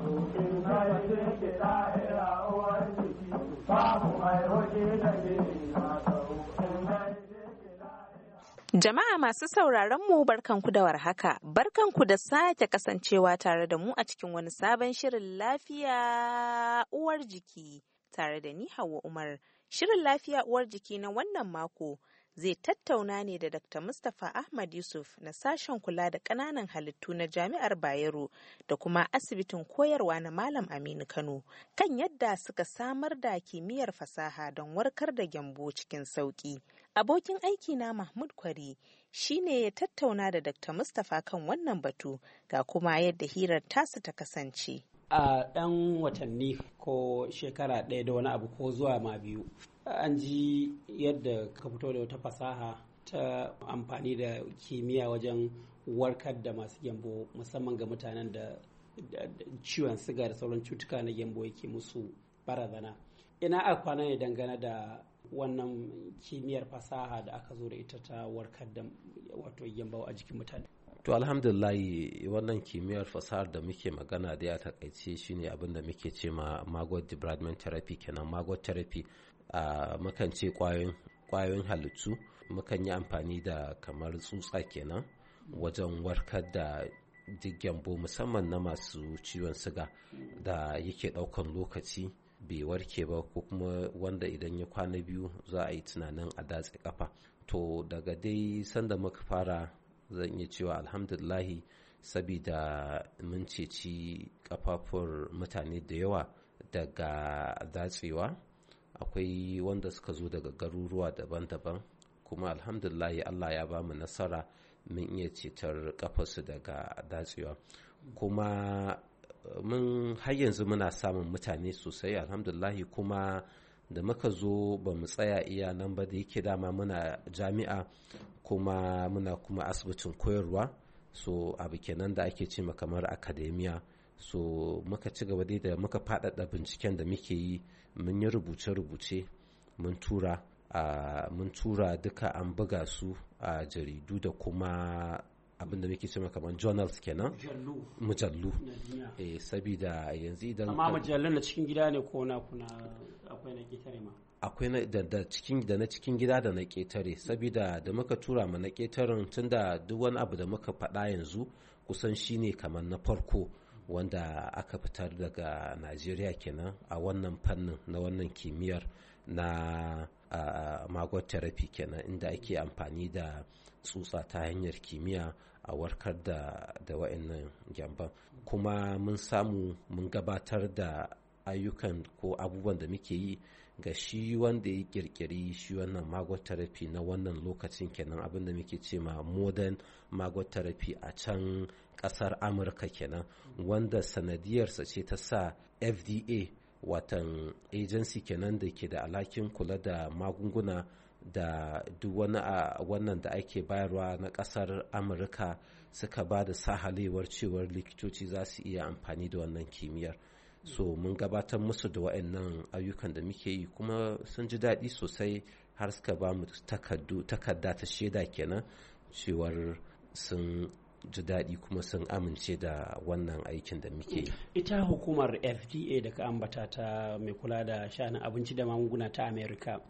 Jama'a masu sauraron mu barkanku da warhaka, barkanku da sake kasancewa tare da mu a cikin wani sabon shirin lafiya uwar jiki tare da ni Hauwa Umar. Shirin lafiya uwar jiki na wannan mako zai tattauna ne da Dr. Mustapha Ahmad Yusuf na sashen kula da ƙananan halittu na Jami'ar Bayero da kuma asibitin koyarwa na Malam Aminu Kano kan yadda suka samar da kimiyyar fasaha don warkar da gyambo cikin sauƙi. Abokin aiki na Mahmud Kwari shi ne ya tattauna da Dr. Mustapha kan wannan batu ga kuma yadda hirar tasu ta kasance. A ɗan watanni ko shekara ɗaya da wani abu ko zuwa ma biyu an ji yadda ka fito da wata fasaha ta amfani da kimiyya wajen warkar da masu gyambo musamman ga mutanen da ciwon siga da sauran cutuka na gyambo yake musu barazana. Ina a kwana ne dangane da wannan kimiyyar fasaha da aka zo da ita ta warkar da wato gyambo a jikin mutane. To alhamdulillahi wannan kimiyyar fasahar da muke magana da ya takaice shine abin da muke ce ma maggot debridement therapy kenan. Maggot therapy mukan ce kwayoyin halittu, mukan yi amfani da kamar tsutsa kenan wajen warkar da gyambo musamman na masu ciwon siga da yake daukan lokaci bai warke ba ko kuma wanda idan ya kwana biyu za a yi tunanin a datse kafa. To daga dai sanda muka fara zan iya cewa alhamdulillahi sabida mun ceci kafafun mutane da yawa daga datsewa. Akwai wanda suka zo daga garuruwa daban-daban kuma alhamdulillahi Allah ya ba mu nasara mun iya cetar kafarsu daga datsewa. Kuma mun har yanzu muna samun mutane sosai alhamdulillahi. Kuma da muka zo ba mu tsaya iya nan ba da yake dama muna jami'a kuma muna kuma asibitin koyarwa, so abu kenan da ake ce kamar akademiya. So muka ci gaba da muka faɗaɗa binciken da muke yi, mun yi rubuce-rubuce mun tura duka an buga su a jaridu da kuma abinda muke ce kamar journals kenan, mujallu. Sabida yanzu idan amma mujallun na cikin gida ne ko na kuna akwai na ketare ma? Akwai na cikin gida da na ketare, sabida da muka tura ma na ketaren tunda duk wani abu da muka faɗa yanzu kusan shine kamar na farko wanda aka fitar daga Najeriya kenan a wannan fannin na wannan kimiyyar na maggot therapy kenan, inda ake amfani da tsutsa ta hanyar kimiyya a warkar da wa'annan gyamban. Kuma mun samu mun gabatar da ayyukan ko abubuwan da muke yi ga shi wanda ya kirkiri shi wannan maggot therapy na wannan lokacin kenan, abin da muke ce ma modern maggot therapy a can kasar Amurka kenan, wanda sanadiyarsa ce ta sa FDA watan agency kenan da ke da alhakin kula da magunguna da duk wani wannan da ake bayarwa na kasar Amurka suka ba da sahalewar cewar likitoci za su iya amfani da wannan kimiyyar. So mun gabatar musu da wa'annan ayyukan da muke yi kuma sun ji daɗi sosai har suka ba mu takarda ta shaida kenan cewar sun ji daɗi kuma sun amince da wannan aikin da muke yi. Ita hukumar FDA da ka ambata ta mai kula da sha'anin abinci da magunguna ta Amerika,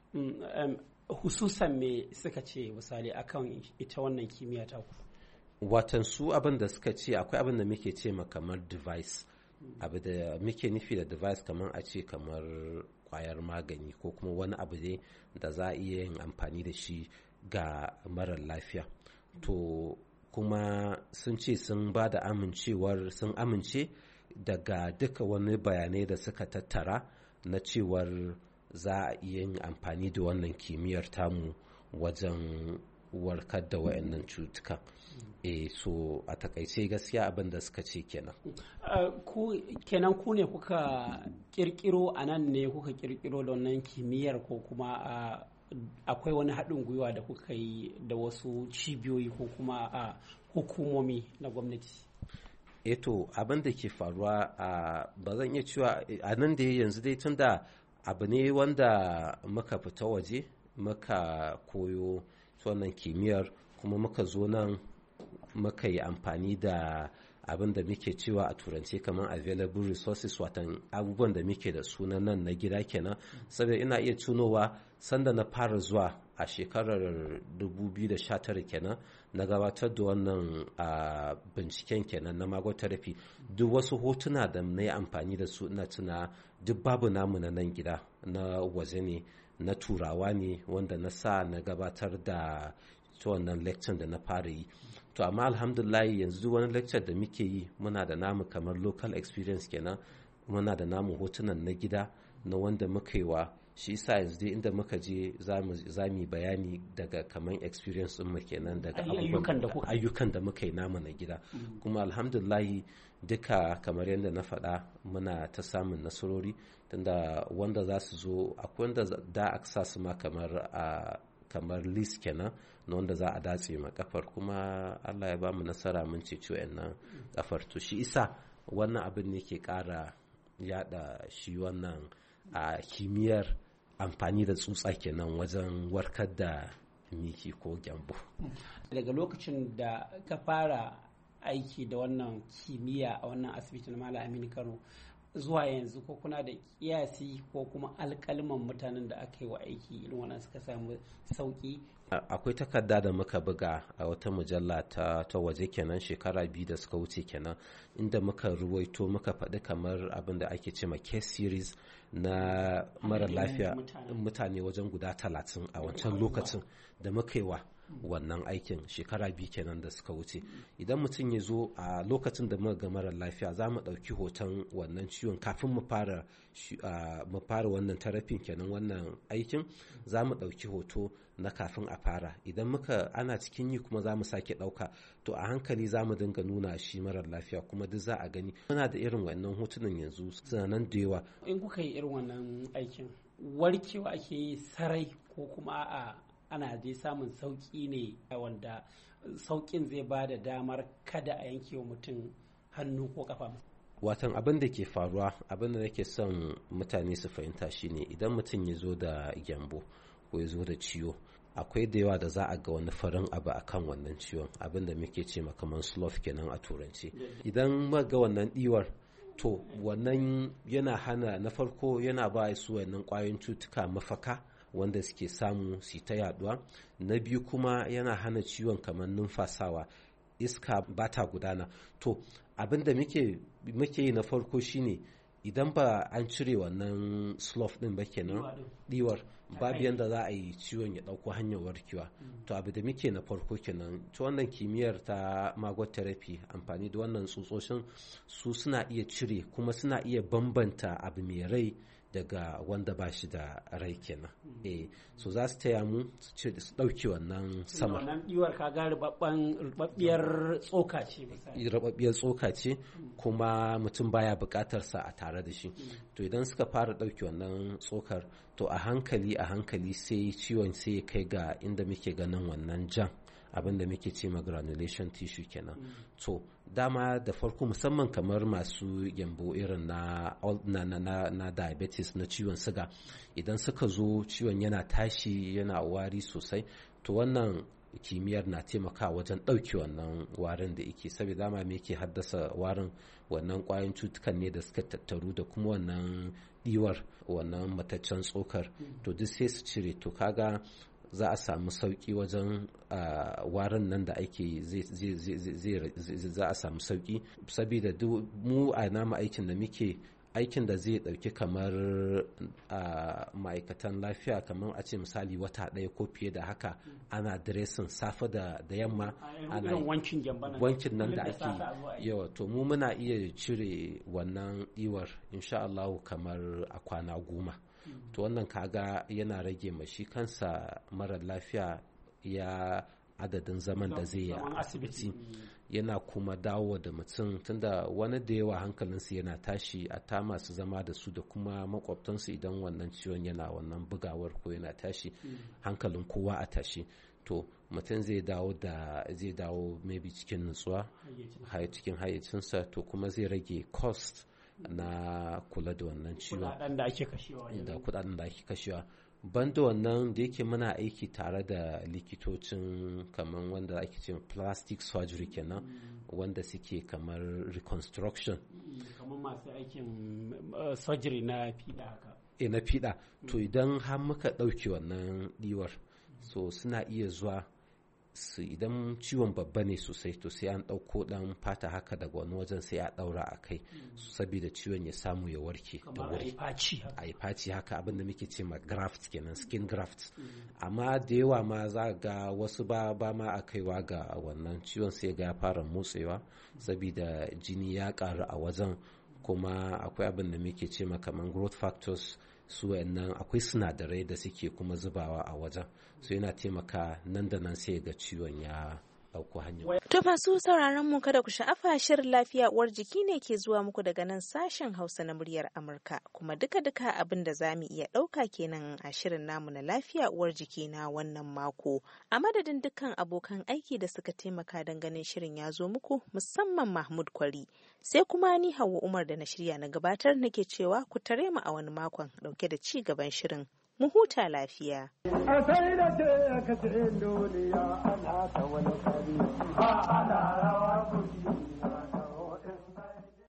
hususan me suka ce misali akan ita wannan kimiyya ta ku? Watan su abin da suka ce akwai abin da muke ce ma kamar device, abu da muke nufi da device kamar a ce kamar kwayar magani ko kuma wani abu ne da za a iya yin amfani da shi ga marar lafiya. To kuma sun ce sun ba da amincewar sun amince daga duka wani bayanai da suka tattara na cewar za a iya yin amfani da wannan kimiyyar tamu wajen warkar da wayannan cutuka. So a takaice gaskiya abin da suka ce kenan. Ku ne kuka kirkiro a nan ne kuka kirkiro da wannan kimiyyar ko kuma akwai wani haɗin gwiwa da kuka yi da wasu cibiyoyi ko kuma a hukumomi na gwamnati? To abin da ke faruwa ba zan iya cewa a nan da yanzu dai tunda abu ne wanda muka fita waje muka koyo wannan kimiyyar kuma muka zo nan muka yi amfani da abin da muke cewa a turance kamar available resources, watan abubuwan da muke da su nan na gida kenan. Saboda ina iya tunowa sanda na fara zuwa a shekarar 2019 kenan na gabatar da wannan binciken kenan na magot therapy. Duk wasu hotuna da na yi amfani da su ina tuna duk babu namu na nan gida, na waje ne, na turawa ne wanda na sa na gabatar da wannan lecture da na fara yi. To amma alhamdulillah yanzu wani lecture da muke yi muna da namu kamar local experience kenan, muna da namu hotunan na gida na wanda muka yi wa. Shi yasa yanzu dai inda muka je za mu bayani daga kamar experience din mu kenan, daga ayyukan da muka yi namu na gida. Kuma alhamdulillah duka kamar yadda na faɗa muna ta samun nasarori, tunda wanda za su zo akwai wanda da aka sa su ma kamar list kenan na wanda za a datse ma kafar, kuma Allah ya ba mu nasara mun ceci wayannan kafar. To shi isa wannan abin ne ke ƙara yada shi wannan kimiyyar amfani da tsutsa kenan wajen warkar da miki ko gyambo. Daga lokacin da ka fara aiki da wannan kimiyya a wannan asibiti na Malam Aminu Kano zuwa yanzu, ko kuna da kiyasi ko kuma alkalman mutanen da aka yi wa aiki irin wannan suka samu sauki? Akwai takarda da muka buga a wata mujalla ta waje kenan shekara 2 da suka wuce kenan, inda muka ruwaito muka faɗi kamar abin da ake ce ma case series na mara lafiya mutane wajen guda 30 a wancan lokacin da muka yi wa wannan aikin shekara 2 kenan da suka wuce. Idan mutum ya zo a lokacin da muka ga mara lafiya za mu ɗauki hoton wannan ciwon kafin mu fara wannan tarafin kenan, wannan aikin za mu ɗauki hoto na kafin a fara. Idan ana cikin yi kuma za mu sake ɗauka, to a hankali za mu dinga nuna shi marar lafiya kuma duk za a gani. Muna da irin wannan hotunan yanzu suna nan da yawa. In kuka yi irin wannan aikin warkewa ake yi sarai ko kuma ana dai samun sauki ne wanda saukin zai ba da damar kada a yanke wa mutum hannu ko kafa? Watan abin da ke faruwa, abin da nake son mutane su fahimta shine idan mutum ya zo da gyambo ko ya zo da ciwo, akwai da yawa da za a ga wani farin abu akan wannan ciwon, abin da muke ce kamar slough kenan a turanci. Idan muka ga wannan diwar, to wannan yana hana, na farko yana ba su wannan kwayoyin cutuka mafaka wanda suke samu su ta yaduwa. Na biyu kuma yana hana ciwon kamar numfasawa, iska ba ta gudana. To abin da muke yi na farko shine idan ba an cire wannan slough din ba kenan, diwar, babu yanda za a yi ciwon ya dauko hanyar warkewa. To abu da muke na farko kenan. To wannan kimiyyar ta magot therapy, amfani da wannan tsutsoshin, su suna iya cire kuma suna iya bambanta abu mai rai daga wanda ba shi da rai kenan. So za su taya mu su ɗauki wannan sama. Wannan diwar ka ga rubabbiyar tsoka ce misali. Rubabbiyar tsoka ce kuma mutum baya buƙatar sa a tare da shi. To idan suka fara ɗauki wannan tsokar, to a hankali sai ciwon sai ya kai ga inda muke ganin wannan jan, abin da muke ce ma granulation tissue kenan. To dama da farko musamman kamar masu gyambo irin na diabetes, na ciwon siga, idan suka zo ciwon yana tashi yana wari sosai, to wannan kimiyyar na taimakawa wajen ɗauki wannan warin da yake, saboda dama me yake haddasa warin, wannan ƙwayoyin cutukan ne da suka tattaru da kuma wannan diwar, wannan mataccen tsokar. To duk sai su cire, to kaga za a samu sauki wajen warin nan da ake za a samu sauki, saboda mu a nama aikin da muke, aikin da zai dauki kamar ma'aikatan lafiya kamar a ce misali wata ɗaya ko fiye da haka, ana dressing safe da yamma, ana wankin nan da ake yawa. To mu muna iya cire wannan diwar insha Allah kamar a kwana 10. To wannan kaga yana rage mashi kansa marar lafiya ya adadin zaman da zai yi a asibiti, yana kuma dawo da mutum, tunda wani da yawa hankalinsu yana tashi, a ta masu zama da su da kuma makwabtansu, idan wannan ciwon yana wannan bugawar ko yana tashi, hankalin kowa a tashi. To mutum zai dawo maybe cikin nutsuwa, cikin hayyacinsa, to kuma zai rage cost na kula da wannan ciwon, kudaden da ake kashewa. banda wannan da yake muna aiki tare da likitocin kamar wanda ake ce plastic surgery kenan wanda suke kamar reconstruction kamar masu aikin surgery na fiɗa haka na fiɗa to idan har muka ɗauke wannan ɗiwar so suna iya zuwa su idan ciwon babba ne sosai to sai an ɗauko ɗan fata haka daga wani wajen sai a ɗaura a kai saboda ciwon ya samu ya warke da wuri a yi faci haka abin da muke ce ma graft kenan skin graft amma da yawa ma za ga wasu ba ma a kaiwa ga wannan ciwon sai ga ya fara motsewa saboda jini ya ƙaru a wajen kuma akwai abin da muke ce ma kamar growth factors su wayannan akwai sinadarai da suke kuma zubawa a wajen so yana taimaka nan da nan sai ga ciwon ya dauko hanyar. To masu sauraron mu kada ku sha'afa shirin lafiya uwar jiki ne ke zuwa muku daga nan sashen Hausa na muryar Amurka kuma duka abin da zamu iya dauka kenan a shirin namu na lafiya uwar jiki na wannan mako. A madadin dukkan abokan aiki da suka taimaka don ganin shirin ya zo muku musamman Mahmud Kwari sai kuma ni Hauwa Umar da na shirya na gabatar nake cewa ku tare mu a wani makon dauke da ci gaban shirin. Mu huta lafiya. A sai da ce ka ce duniya ana ta wani kari ba ana rawa kuɗi.